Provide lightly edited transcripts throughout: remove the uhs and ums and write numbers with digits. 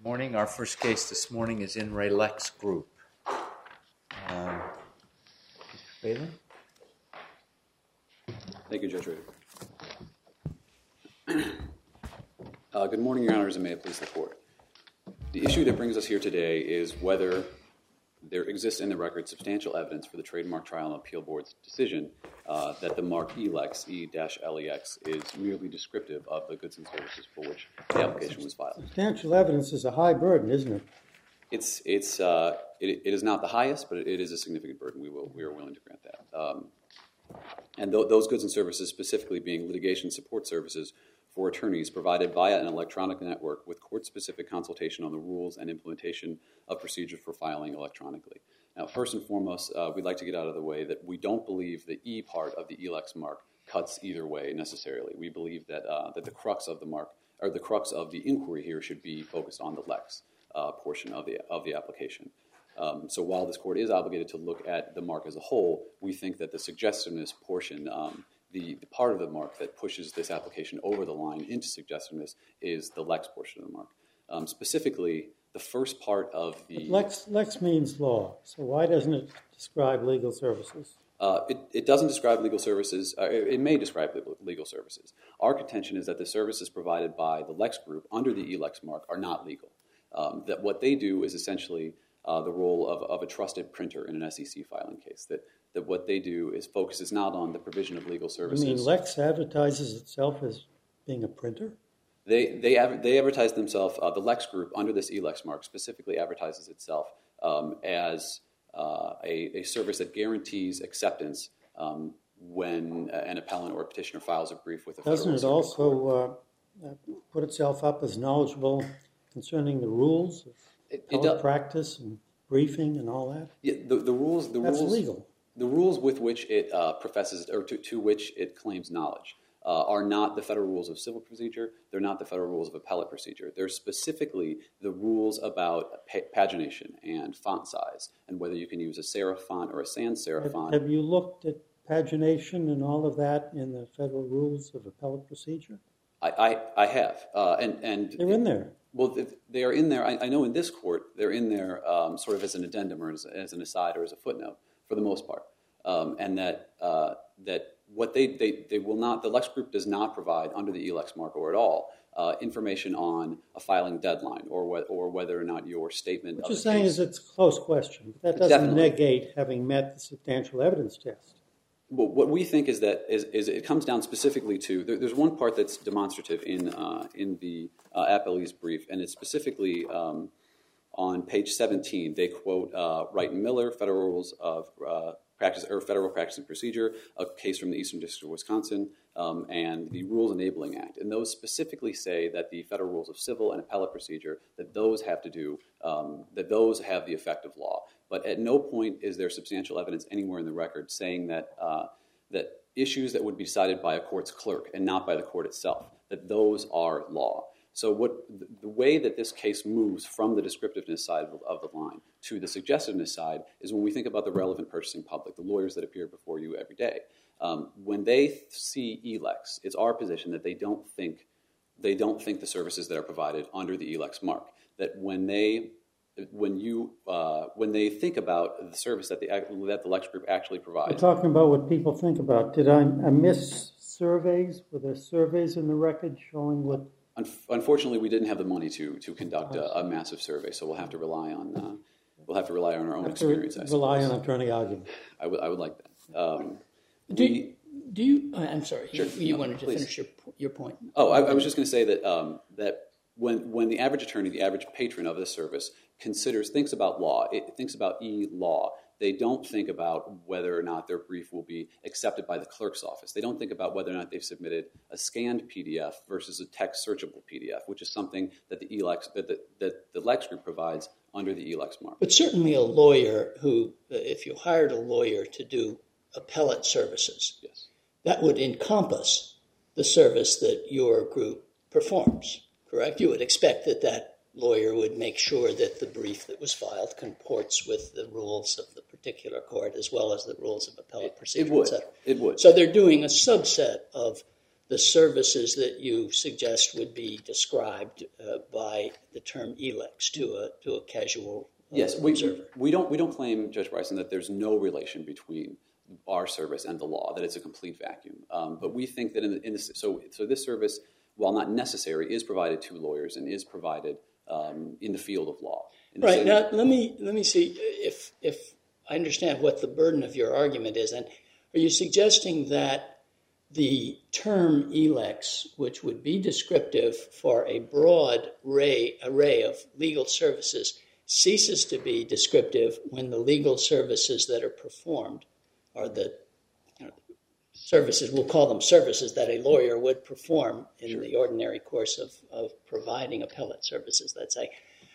Morning. Our first case this morning is In Re Lex Group. Mr. Phelan? Thank you, Judge Rader. Good morning, Your Honors, and may it please the Court. The issue that brings us here today is whether there exists in the record substantial evidence for the Trademark Trial and Appeal Board's decision that the mark ELEX, E-LEX, is merely descriptive of the goods and services for which the application was filed. Substantial evidence is a high burden, isn't it? It is not the highest, but it is a significant burden. We are willing to grant that. And those goods and services, specifically being litigation support services for attorneys provided via an electronic network with court-specific consultation on the rules and implementation of procedures for filing electronically. Now, first and foremost, we'd like to get out of the way that we don't believe the E part of the ELEX mark cuts either way necessarily. We believe that the crux of the mark, or the crux of the inquiry here, should be focused on the LEX portion of the application. So while this court is obligated to look at the mark as a whole, we think that the suggestiveness portion, the part of the mark that pushes this application over the line into suggestiveness, is the LEX portion of the mark. Specifically, the first part of the... Lex means law, so why doesn't it describe legal services? It doesn't describe legal services. It may describe legal services. Our contention is that the services provided by the LEX group under the ELEX mark are not legal. That what they do is essentially the role of a trusted printer in an SEC filing case. That what they do is focuses not on the provision of legal services. You mean Lex advertises itself as being a printer? They advertise themselves, the LEX group under this ELEX mark specifically advertises itself as a service that guarantees acceptance when an appellant or a petitioner files a brief with a federal Doesn't it also put itself up as knowledgeable concerning the rules of practice and briefing and all that? Yeah, the rules. That's legal. The rules with which it professes, or to which it claims knowledge, are not the federal rules of civil procedure. They're not the federal rules of appellate procedure. They're specifically the rules about pagination and font size, and whether you can use a serif font or a sans serif font. Have you looked at pagination and all of that in the federal rules of appellate procedure? I have, and they're in there. Well, they are in there. I know in this court they're in there sort of as an addendum or as an aside or as a footnote for the most part, and that what they will not, the LEX group does not provide under the ELEX mark or at all information on a filing deadline or whether or not your statement. What you're saying is it's a close question, but that doesn't negate having met the substantial evidence test. Well, what we think is that it comes down specifically to there's one part that's demonstrative in the appellee's brief, and it's specifically on page 17. They quote Wright and Miller, Federal Rules of Practice or Federal Practice and Procedure, a case from the Eastern District of Wisconsin, and the Rules Enabling Act, and those specifically say that the Federal Rules of Civil and Appellate Procedure that those have to do that those have the effect of law. But at no point is there substantial evidence anywhere in the record saying that that issues that would be decided by a court's clerk and not by the court itself, that those are law. So the way that this case moves from the descriptiveness side of the line to the suggestiveness side is when we think about the relevant purchasing public, the lawyers that appear before you every day. When they see ELEX, it's our position that they don't think the services that are provided under the ELEX mark. That when they think about the service that the LEX group actually provides. We're talking about what people think about. Did I miss surveys? Were there surveys in the record showing what? Unfortunately, we didn't have the money to conduct a massive survey, so we'll have to rely on our own experience. Rely on attorney argument. I would like that. Do you? I'm sorry. Sure. You wanted to finish your point. Oh, I was just going to say that that when the average attorney, the average patron of this service thinks about law, it thinks about e-law. They don't think about whether or not their brief will be accepted by the clerk's office. They don't think about whether or not they've submitted a scanned PDF versus a text searchable PDF, which is something that the LEX group provides under the ELEX mark. But certainly a lawyer who, if you hired a lawyer to do appellate services, yes, that would encompass the service that your group performs, correct? You would expect that lawyer would make sure that the brief that was filed comports with the rules of the particular court as well as the rules of appellate procedure. It would. So they're doing a subset of the services that you suggest would be described by the term elex to a casual yes, observer. We don't claim, Judge Bryson, that there's no relation between our service and the law, that it's a complete vacuum. But we think that in this, so this service, while not necessary, is provided to lawyers and is provided in the field of law. Right. Now, let me see if I understand what the burden of your argument is. And are you suggesting that the term elex, which would be descriptive for a broad array of legal services, ceases to be descriptive when the legal services that are performed are the services, we'll call them services, that a lawyer would perform in the ordinary course of providing appellate services, let's say,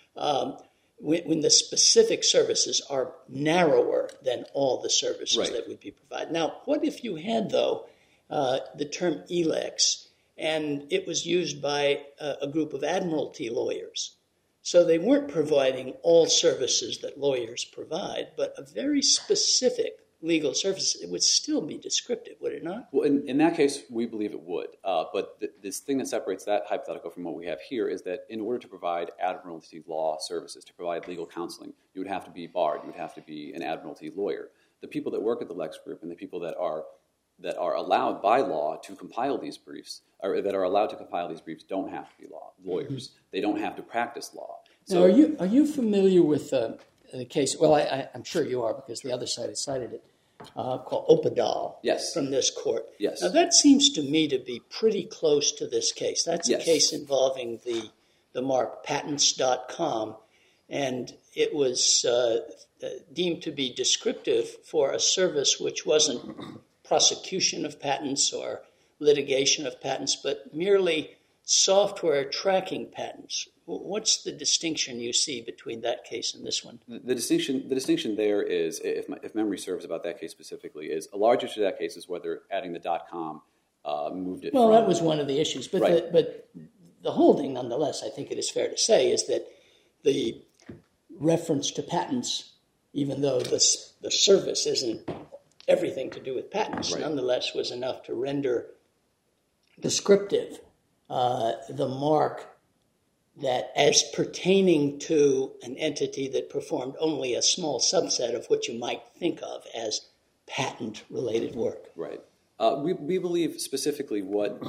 when the specific services are narrower than all the services that would be provided. Now, what if you had, though, the term elex, and it was used by a group of admiralty lawyers? So they weren't providing all services that lawyers provide, but a very specific legal service. It would still be descriptive, would it not? Well, in that case, we believe it would. But this thing that separates that hypothetical from what we have here is that in order to provide admiralty law services, to provide legal counseling, you would have to be barred. You would have to be an admiralty lawyer. The people that work at the Lex Group and the people that are allowed by law to compile these briefs, or that are allowed to compile these briefs, don't have to be lawyers. Mm-hmm. They don't have to practice law. So, now, are you familiar with the case? Well, I'm sure you are, because the other side has cited it, called Opedal. Yes. From this court. Yes. Now, that seems to me to be pretty close to this case. That's a case involving the mark patents.com, and it was deemed to be descriptive for a service which wasn't prosecution of patents or litigation of patents, but merely software tracking patents. What's the distinction you see between that case and this one? The distinction there is, if memory serves about that case specifically, is a large issue to that case is whether adding the .com moved it. Well, that was one of the issues, but but the holding, nonetheless, I think it is fair to say, is that the reference to patents, even though the service isn't everything to do with patents, nonetheless was enough to render descriptive the mark that as pertaining to an entity that performed only a small subset of what you might think of as patent-related work. Right. We believe specifically what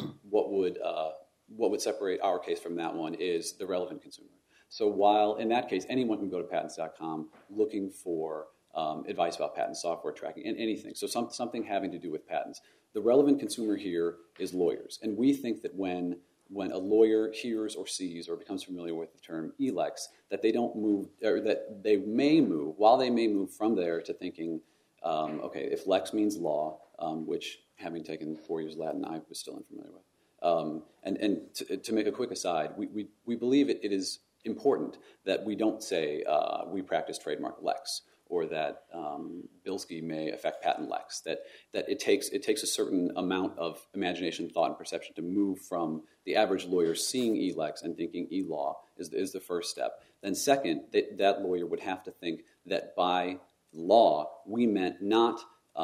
would separate our case from that one is the relevant consumer. So while in that case anyone can go to patents.com looking for advice about patent software tracking and anything, so something having to do with patents, the relevant consumer here is lawyers, and we think that when a lawyer hears or sees or becomes familiar with the term elex, that they don't move, or that they may move, while they may move from there to thinking, okay, if lex means law, which having taken 4 years Latin, I was still unfamiliar with. And to make a quick aside, we believe it is important that we don't say we practice trademark lex, or that Bilski may affect patent lex, that it takes a certain amount of imagination, thought, and perception to move from the average lawyer seeing elex and thinking e-law is the first step. Then second, that lawyer would have to think that by law we meant not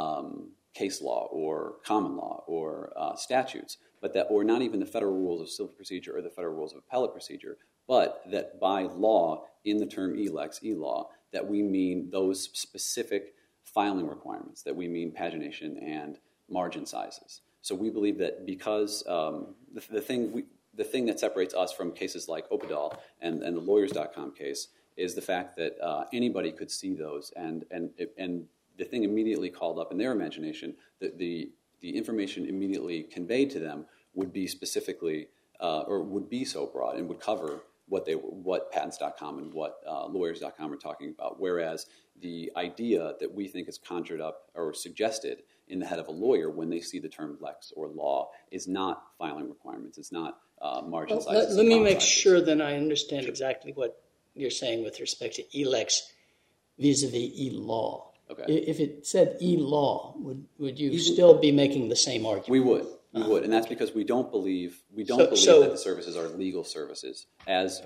case law or common law or statutes, or not even the federal rules of civil procedure or the federal rules of appellate procedure, but that by law, in the term elex, e-law, that we mean those specific filing requirements, that we mean pagination and margin sizes. So we believe that because the thing that separates us from cases like Opedal and the lawyers.com case is the fact that anybody could see those, and the thing immediately called up in their imagination, that the information immediately conveyed to them would be specifically or would be so broad and would cover what patents.com and what lawyers.com are talking about, whereas the idea that we think is conjured up or suggested in the head of a lawyer when they see the term lex or law is not filing requirements. It's not margin sizes. Let me make sure that I understand exactly what you're saying with respect to elex vis-a-vis e-law. Okay. If it said e-law, would you still be making the same argument? We would. We would, and that's because we don't believe that the services are legal services as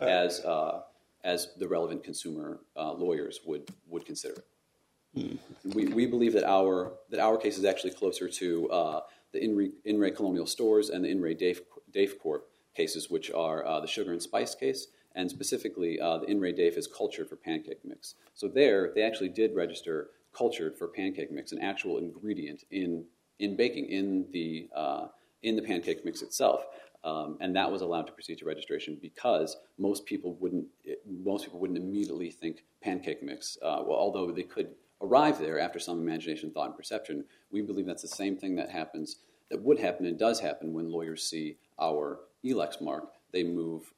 the relevant consumer lawyers would consider it. We believe that our case is actually closer to the In re Colonial Stores and the In re Dave Corp cases, which are the Sugar and Spice case and specifically the In re Dave is cultured for pancake mix. So there, they actually did register cultured for pancake mix, an actual ingredient in baking in the pancake mix itself. And that was allowed to proceed to registration because most people wouldn't immediately think pancake mix. Although they could arrive there after some imagination, thought, and perception, we believe that's the same thing that would happen and does happen when lawyers see our ELEX mark. They move.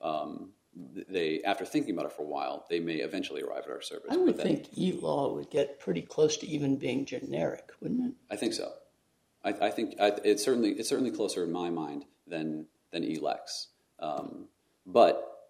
After thinking about it for a while, they may eventually arrive at our service. I would think e-law would get pretty close to even being generic, wouldn't it? I think so. I think it's certainly closer in my mind than ELEX. But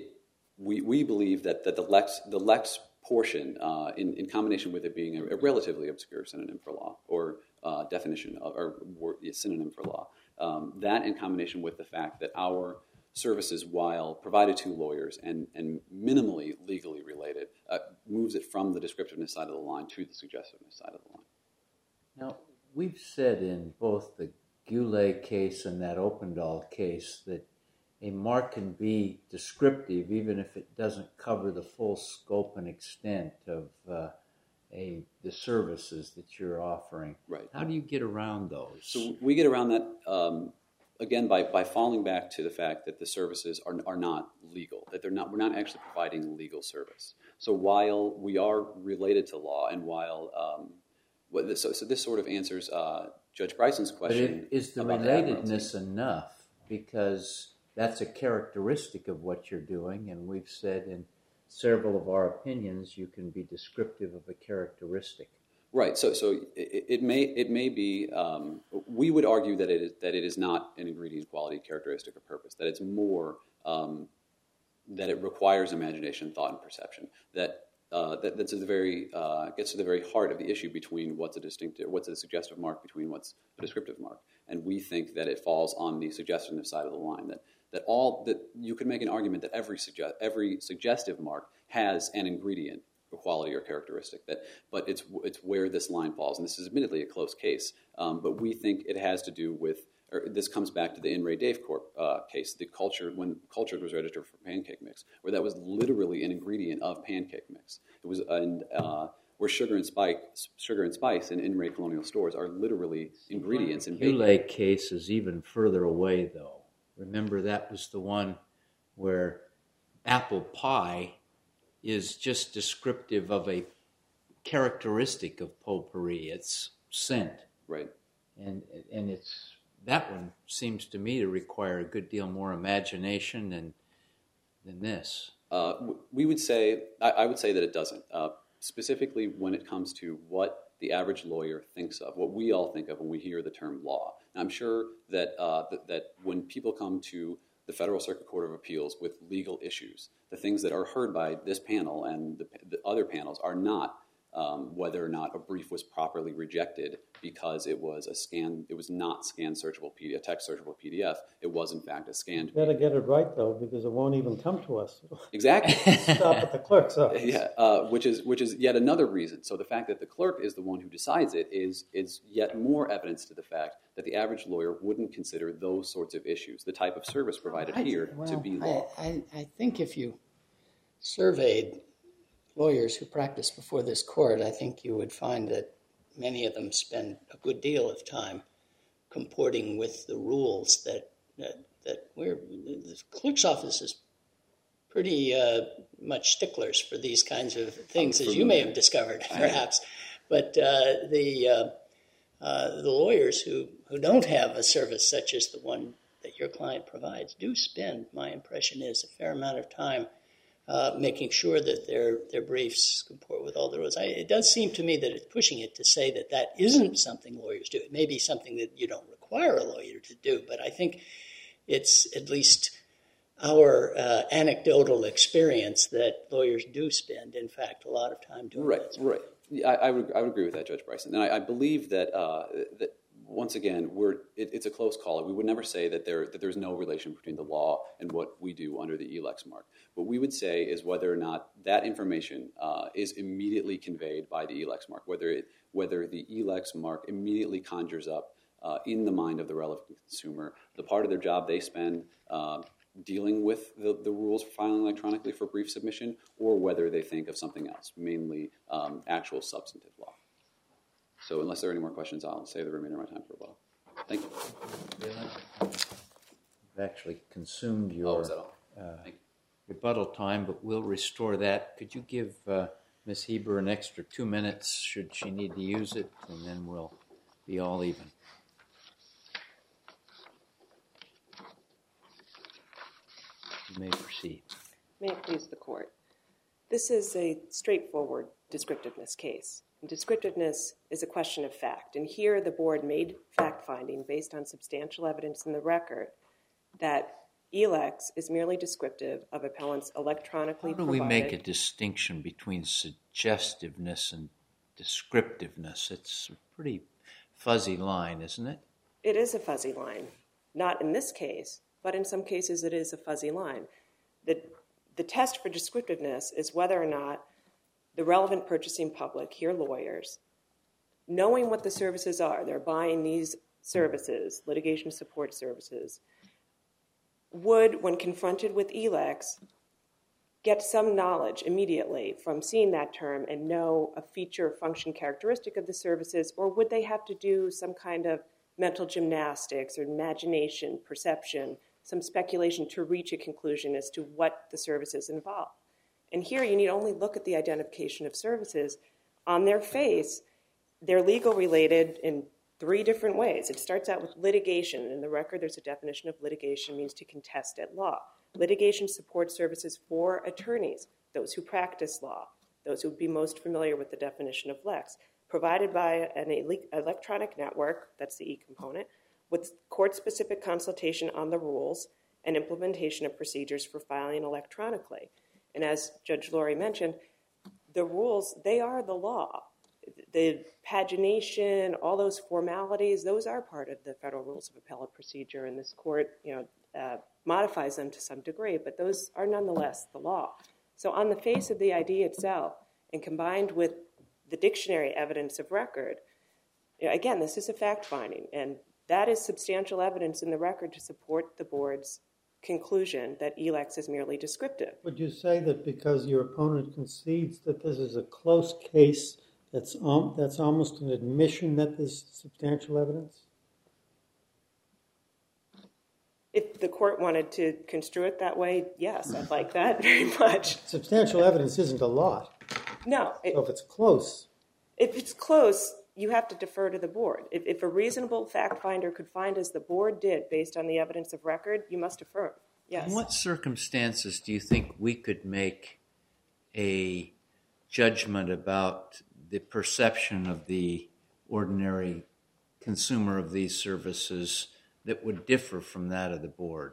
we believe that the Lex portion, in combination with it being a relatively obscure synonym for law or definition of or synonym for law, that in combination with the fact that our services, while provided to lawyers and minimally legally related, moves it from the descriptiveness side of the line to the suggestiveness side of the line. Now, we've said in both the Goulet case and that Opendahl case that a mark can be descriptive even if it doesn't cover the full scope and extent of the services that you're offering. Right. How do you get around those? So we get around that again by falling back to the fact that the services are not legal, that we're not actually providing legal service. So while we are related to law, and while so this sort of answers Judge Bryson's question. But is the relatedness enough? Because that's a characteristic of what you're doing, and we've said in several of our opinions you can be descriptive of a characteristic. Right. So it may be. We would argue that it is not an ingredient, quality, characteristic, or purpose. That it's more that it requires imagination, thought, and perception. That's at the very gets to the very heart of the issue between what's a suggestive mark between what's a descriptive mark, and we think that it falls on the suggestiveness side of the line. That you could make an argument that every suggestive mark has an ingredient, a quality, or characteristic. But it's where this line falls, and this is admittedly a close case. But we think it has to do with. This comes back to the In re Dave Corp case, when cultured was registered for pancake mix, where that was literally an ingredient of pancake mix. It was where sugar and spice in In re colonial stores are literally ingredients in baking. The Goulet case is even further away, though. Remember, that was the one where apple pie is just descriptive of a characteristic of potpourri. It's scent. Right. And it's that one seems to me to require a good deal more imagination than this. We would say, I would say that it doesn't. Specifically when it comes to what the average lawyer thinks of, what we all think of when we hear the term law. Now, I'm sure that that when people come to the Federal Circuit Court of Appeals with legal issues, the things that are heard by this panel and the other panels are not whether or not a brief was properly rejected because it was not scanned searchable PDF, text searchable PDF. It was in fact a scanned. You better get it right though, because it won't even come to us. Exactly. Stop at the clerk's office. Yeah, which is yet another reason. So the fact that the clerk is the one who decides it is yet more evidence to the fact that the average lawyer wouldn't consider those sorts of issues, the type of service provided to be law. I think if you surveyed lawyers who practice before this court, I think you would find that many of them spend a good deal of time comporting with the rules that the clerk's office is pretty much sticklers for these kinds of things, as you may have discovered, perhaps. But the lawyers who don't have a service such as the one that your client provides do spend, my impression is, a fair amount of time making sure that their briefs comport with all the rules. It does seem to me that it's pushing it to say that isn't something lawyers do. It may be something that you don't require a lawyer to do, but I think it's at least our anecdotal experience that lawyers do spend, in fact, a lot of time doing that. Right. I would agree with that, Judge Bryson. And I believe that once again, it's a close call. We would never say that there's no relation between the law and what we do under the ELEX mark. What we would say is whether or not that information is immediately conveyed by the ELEX mark, whether the ELEX mark immediately conjures up in the mind of the relevant consumer the part of their job they spend dealing with the rules for filing electronically for brief submission, or whether they think of something else, mainly actual substantive law. So unless there are any more questions, I'll save the remainder of my time for a while. Thank you. You've actually consumed your rebuttal time, but we'll restore that. Could you give Ms. Heber an extra 2 minutes should she need to use it, and then we'll be all even. You may proceed. May it please the Court. This is a straightforward descriptiveness case. And descriptiveness is a question of fact. And here the Board made fact-finding based on substantial evidence in the record that ELEX is merely descriptive of appellants electronically provided. How do we make a distinction between suggestiveness and descriptiveness? It's a pretty fuzzy line, isn't it? It is a fuzzy line. Not in this case, but in some cases it is a fuzzy line. The test for descriptiveness is whether or not the relevant purchasing public, here lawyers, knowing what the services are, they're buying these services, litigation support services, would, when confronted with ELEX, get some knowledge immediately from seeing that term and know a feature or function characteristic of the services, or would they have to do some kind of mental gymnastics or imagination, perception, some speculation to reach a conclusion as to what the services involve? And here you need only look at the identification of services. On their face, they're legal related in 3 different ways. It starts out with litigation. In the record, there's a definition of litigation means to contest at law. Litigation support services for attorneys, those who practice law, those who would be most familiar with the definition of LEX, provided by an electronic network, that's the E component, with court-specific consultation on the rules and implementation of procedures for filing electronically. And as Judge Laurie mentioned, the rules, they are the law. The pagination, all those formalities, those are part of the Federal Rules of Appellate Procedure, and this court, modifies them to some degree, but those are nonetheless the law. So on the face of the ID itself, and combined with the dictionary evidence of record, again, this is a fact-finding, and that is substantial evidence in the record to support the Board's conclusion that ELEX is merely descriptive. Would you say that because your opponent concedes that this is a close case, that's almost an admission that there's substantial evidence? If the court wanted to construe it that way, yes, I'd like that very much. Substantial evidence isn't a lot. No. So if it's close. If it's close, you have to defer to the Board. If a reasonable fact finder could find, as the Board did, based on the evidence of record, you must defer. Yes. In what circumstances do you think we could make a judgment about the perception of the ordinary consumer of these services that would differ from that of the Board?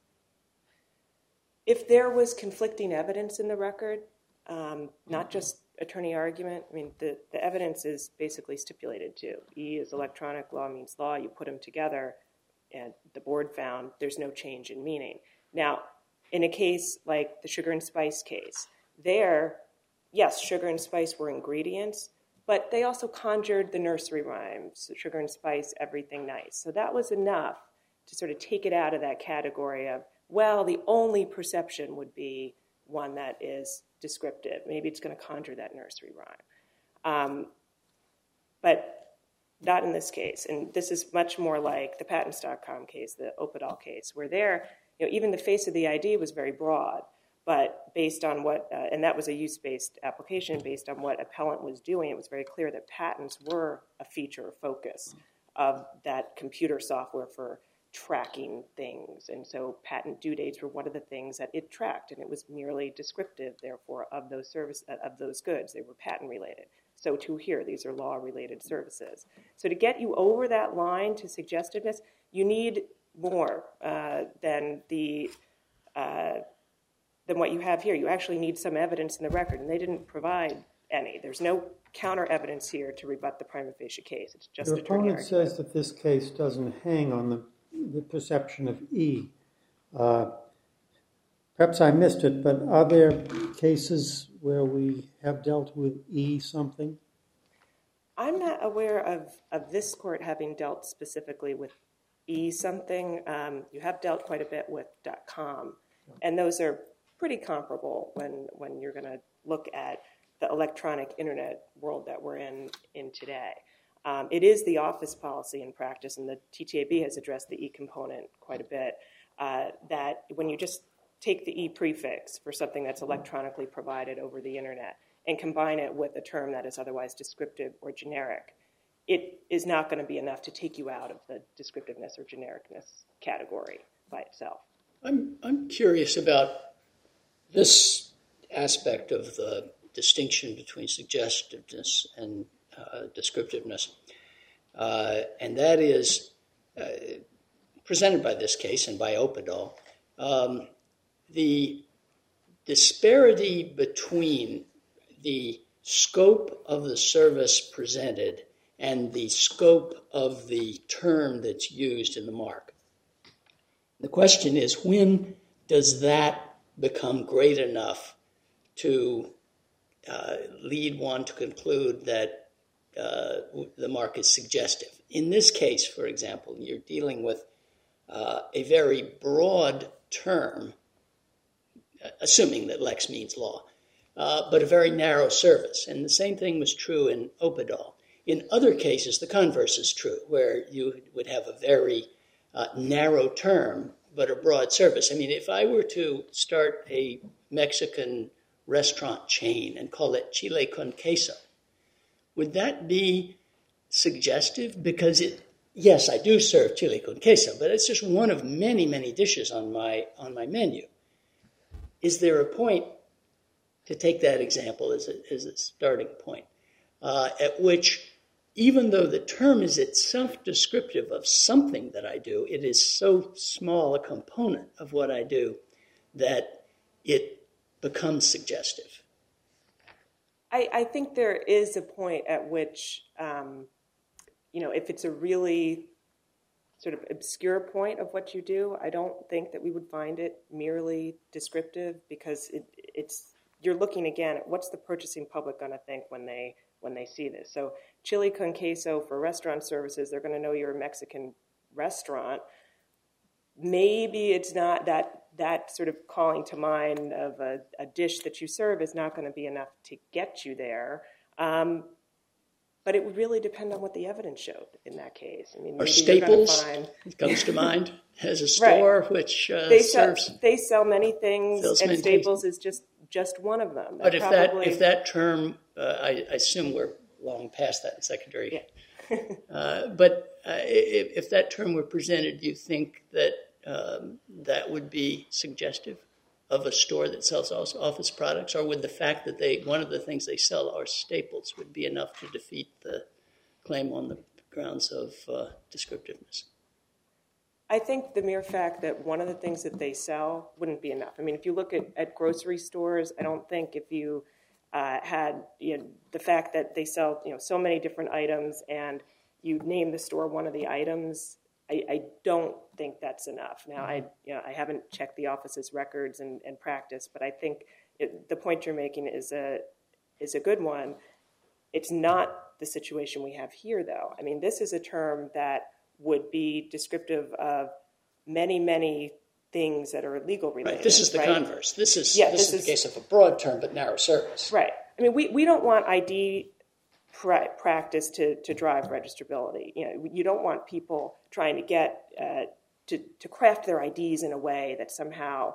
If there was conflicting evidence in the record, not just attorney argument, I mean, the evidence is basically stipulated too. E is electronic, law means law, you put them together, and the Board found there's no change in meaning. Now, in a case like the sugar and spice case, there, yes, sugar and spice were ingredients, but they also conjured the nursery rhymes, sugar and spice, everything nice. So that was enough to sort of take it out of that category of, well, the only perception would be one that is descriptive. Maybe it's going to conjure that nursery rhyme. But not in this case. And this is much more like the Patents.com case, the Opidol case, where there, even the face of the ID was very broad. But based on what, and that was a use-based application, based on what appellant was doing, it was very clear that patents were a feature or focus of that computer software for tracking things. And so patent due dates were one of the things that it tracked, and it was merely descriptive, therefore, of those goods. They were patent-related. So too here, these are law-related services. So to get you over that line to suggestiveness, you need more than what you have here. You actually need some evidence in the record, and they didn't provide any. There's no counter evidence here to rebut the prima facie case. It's just your attorney opponent argument. says that this case doesn't hang on the perception of E. Perhaps I missed it, but are there cases where we have dealt with E something? I'm not aware of this court having dealt specifically with something. You have dealt quite a bit with .com, and those are pretty comparable when you're going to look at the electronic internet world that we're in today. It is the office policy in practice, and the TTAB has addressed the E component quite a bit, that when you just take the E prefix for something that's electronically provided over the internet and combine it with a term that is otherwise descriptive or generic, it is not going to be enough to take you out of the descriptiveness or genericness category by itself. I'm curious about this aspect of the distinction between suggestiveness and descriptiveness, and that is presented by this case and by Opedal. The disparity between the scope of the service presented and the scope of the term that's used in the mark. The question is, when does that become great enough to lead one to conclude that the mark is suggestive? In this case, for example, you're dealing with a very broad term, assuming that lex means law, but a very narrow service. And the same thing was true in Opedal. In other cases, the converse is true, where you would have a very narrow term, but a broad service. I mean, if I were to start a Mexican restaurant chain and call it Chile con queso, would that be suggestive? Because yes, I do serve chile con queso, but it's just one of many, many dishes on my menu. Is there a point, to take that example as a starting point, at which, even though the term is itself descriptive of something that I do, it is so small a component of what I do that it becomes suggestive? I think there is a point at which, if it's a really sort of obscure point of what you do, I don't think that we would find it merely descriptive, because you're looking again at what's the purchasing public going to think when they see this. So chili con queso for restaurant services, they're going to know you're a Mexican restaurant. Maybe it's not that sort of calling to mind of a dish that you serve is not going to be enough to get you there. But it would really depend on what the evidence showed in that case. I mean, or Staples comes to mind as a store, right, which serves. They sell many things, and Staples is just one of them. But if that term, I assume we're long past that in secondary. Yeah. But if that term were presented, do you think that that would be suggestive of a store that sells office products, or would the fact that one of the things they sell are staples would be enough to defeat the claim on the grounds of descriptiveness? I think the mere fact that one of the things that they sell wouldn't be enough. I mean, if you look at grocery stores, I don't think if you had the fact that they sell so many different items and you name the store one of the items, I don't think that's enough. Now, I haven't checked the office's records and practice, but I think the point you're making is a good one. It's not the situation we have here, though. I mean, this is a term that would be descriptive of many, many things that are legal related. Right. This is the converse. This is the case of a broad term but narrow service. Right. I mean, we don't want ID practice to drive registrability. You don't want people trying to get to craft their IDs in a way that somehow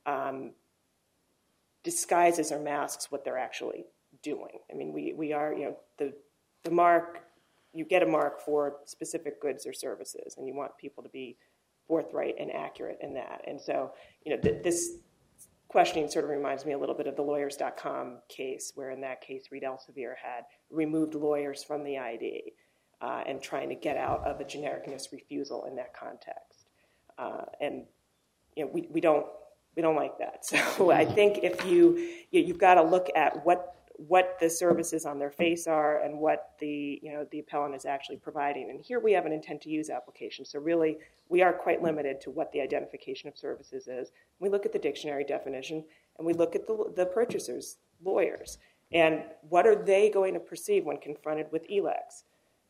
disguises or masks what they're actually doing. I mean, we are the mark. You get a mark for specific goods or services, and you want people to be forthright and accurate in that. And so, this questioning sort of reminds me a little bit of the lawyers.com case, where in that case, Reed Elsevier had removed lawyers from the ID and trying to get out of a genericness refusal in that context. And we don't like that. So I think if you've got to look at what the services on their face are and what the appellant is actually providing. And here we have an intent to use application. So really, we are quite limited to what the identification of services is. We look at the dictionary definition, and we look at the purchasers, lawyers, and what are they going to perceive when confronted with ELEX?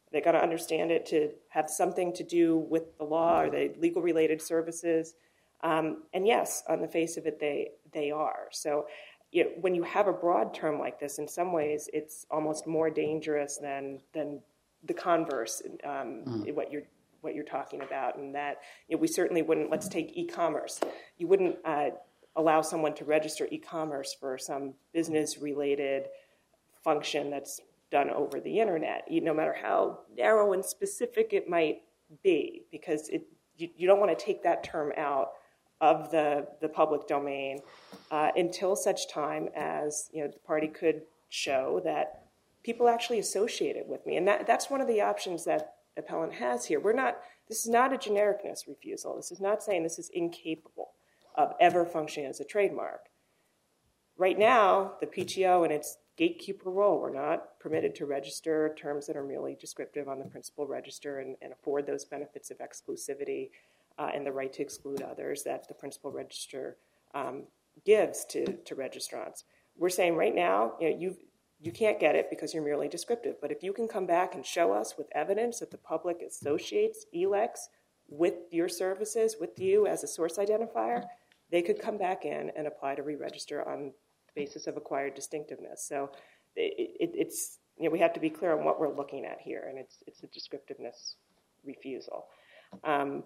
They got to understand it to have something to do with the law or the legal related services. And yes, on the face of it, they are. So when you have a broad term like this, in some ways, it's almost more dangerous than the converse, what you're talking about. And that we certainly wouldn't, let's take e-commerce. You wouldn't allow someone to register e-commerce for some business-related function that's done over the internet, no matter how narrow and specific it might be, because you don't want to take that term out of the public domain until such time as the party could show that people actually associate it with me. And that's one of the options that appellant has here. This is not a genericness refusal. This is not saying this is incapable of ever functioning as a trademark. Right now, the PTO and its gatekeeper role, we're not permitted to register terms that are merely descriptive on the principal register and afford those benefits of exclusivity and the right to exclude others that the principal register gives to registrants. We're saying right now, you can't get it because you're merely descriptive. But if you can come back and show us with evidence that the public associates ELEX with your services, with you as a source identifier, they could come back in and apply to re-register on the basis of acquired distinctiveness. So it's we have to be clear on what we're looking at here, and it's a descriptiveness refusal. I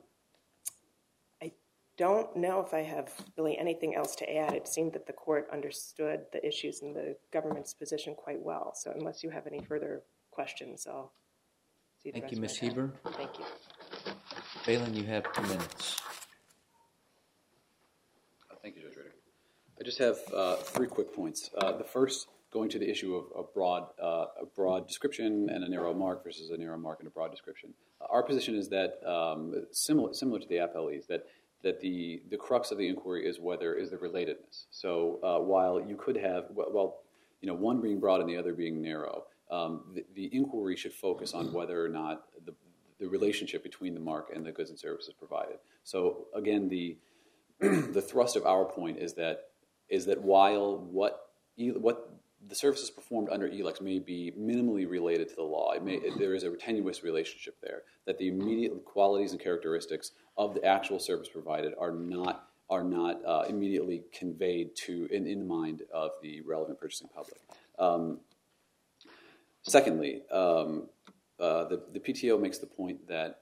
don't know if I have really anything else to add. It seemed that the court understood the issues in the government's position quite well. So unless you have any further questions, I'll see the Thank rest you, of Ms. my time. Heber. Thank you. Phelan, you have 2 minutes. Thank you, Judge Ritter. I just have 3 quick points. The first, going to the issue of a broad description and a narrow mark versus a narrow mark and a broad description. Our position is that, similar to the appellees, that the crux of the inquiry is the relatedness. So while you could have, one being broad and the other being narrow, the inquiry should focus on whether or not the relationship between the mark and the goods and services provided. So again, the thrust of our point is that while what the services performed under ELEX may be minimally related to the law, there is a tenuous relationship there, that the immediate qualities and characteristics of the actual service provided are not immediately conveyed in the mind of the relevant purchasing public. Secondly, the PTO makes the point that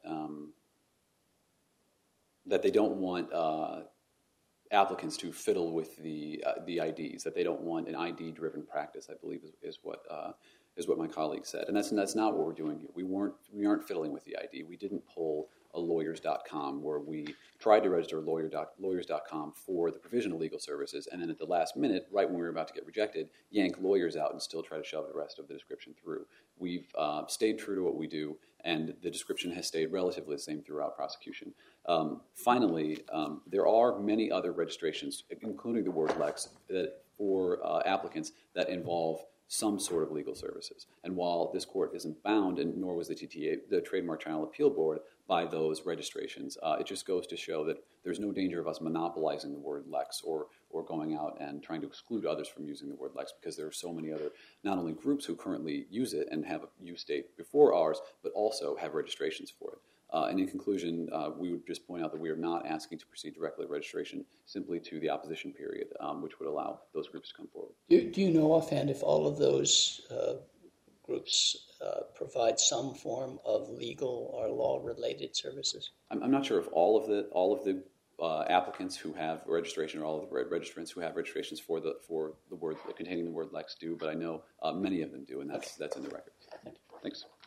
they don't want applicants to fiddle with the IDs, that they don't want an ID-driven practice, I believe is what my colleague said. And that's not what we're doing here. We aren't fiddling with the ID. We didn't pull a lawyers.com where we tried to register lawyers.com for the provision of legal services, and then at the last minute, right when we were about to get rejected, yank lawyers out and still try to shove the rest of the description through. We've stayed true to what we do, and the description has stayed relatively the same throughout prosecution. Finally, there are many other registrations, including the word Lex, for applicants that involve some sort of legal services. And while this court isn't bound, and nor was the TTA, the Trademark Trial Appeal Board, by those registrations, it just goes to show that there's no danger of us monopolizing the word Lex or going out and trying to exclude others from using the word Lex, because there are so many other, not only groups who currently use it and have a use date before ours, but also have registrations for it. And in conclusion, we would just point out that we are not asking to proceed directly to registration, simply to the opposition period, which would allow those groups to come forward. Do you know offhand if all of those groups provide some form of legal or law-related services? I'm not sure if all of the applicants who have registration or all of the registrants who have registrations for the word containing the word Lex do, but I know many of them do, and that's in the record. Thanks.